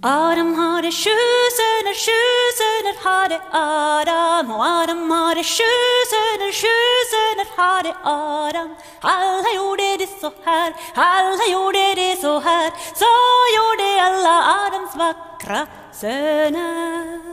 Autumn har det tjusen har det Adam. Och Adam har det tjusen har det Adam. Alla gjorde det så här, alla gjorde det så här. Så gjorde alla Adams vackra söner.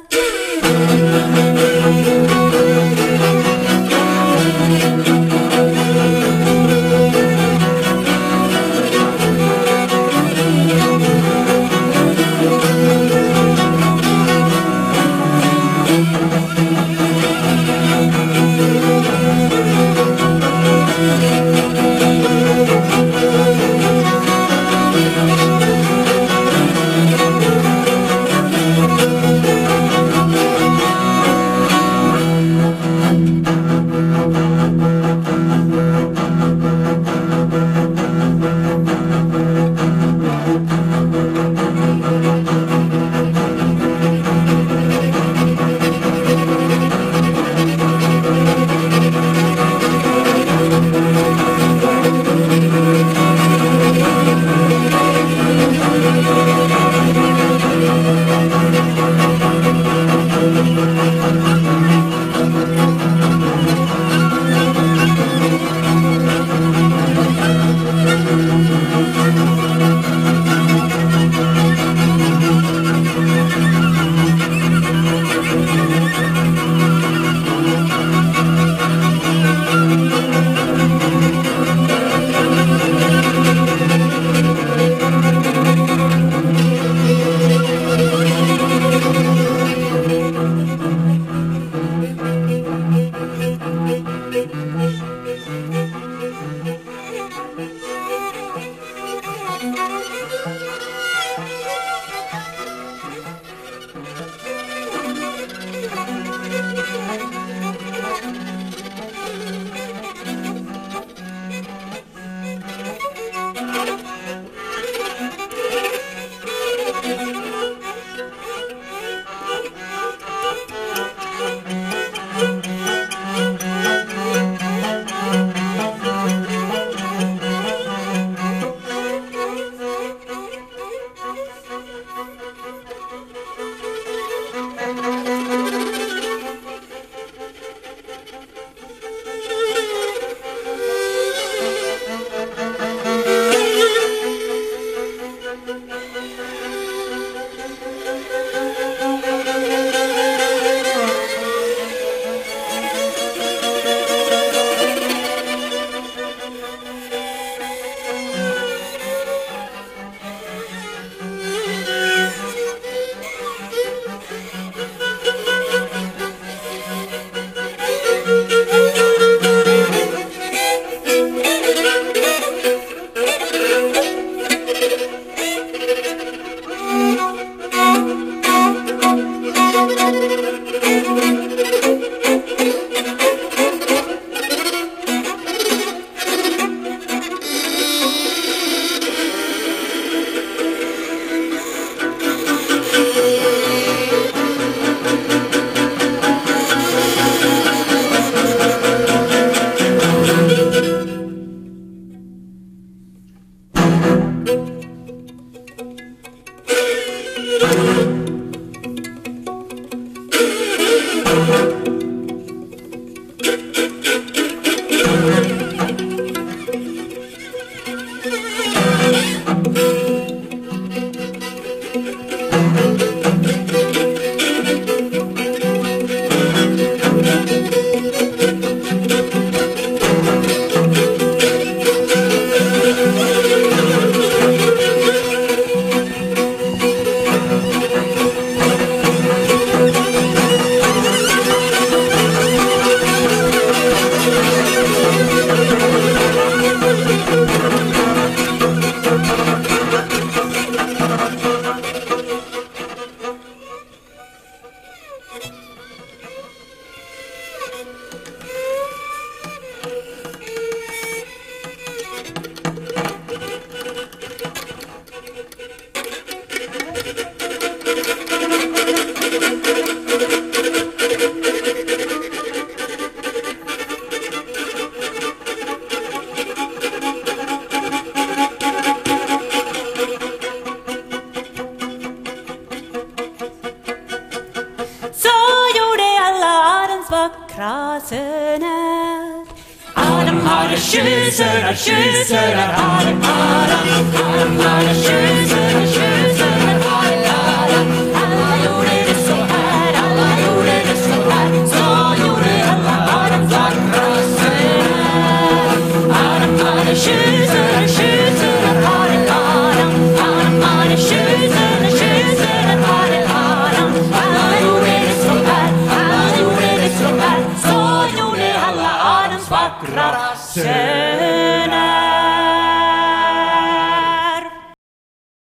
vackra söner. Adam hade 7 söner, 7 söner hade Adam. Adam hade 7 söner, 7 söner hade Adam. Alla gjorde det så här, alla gjorde det så här. Så gjorde alla Adams vackra söner. Adam hade 7 söner, 7 söner hade Adam. Adam hade 7 söner, 7 söner hade Adam. Alla gjorde det så här, alla gjorde det så här. Så gjorde alla Adams vackra söner.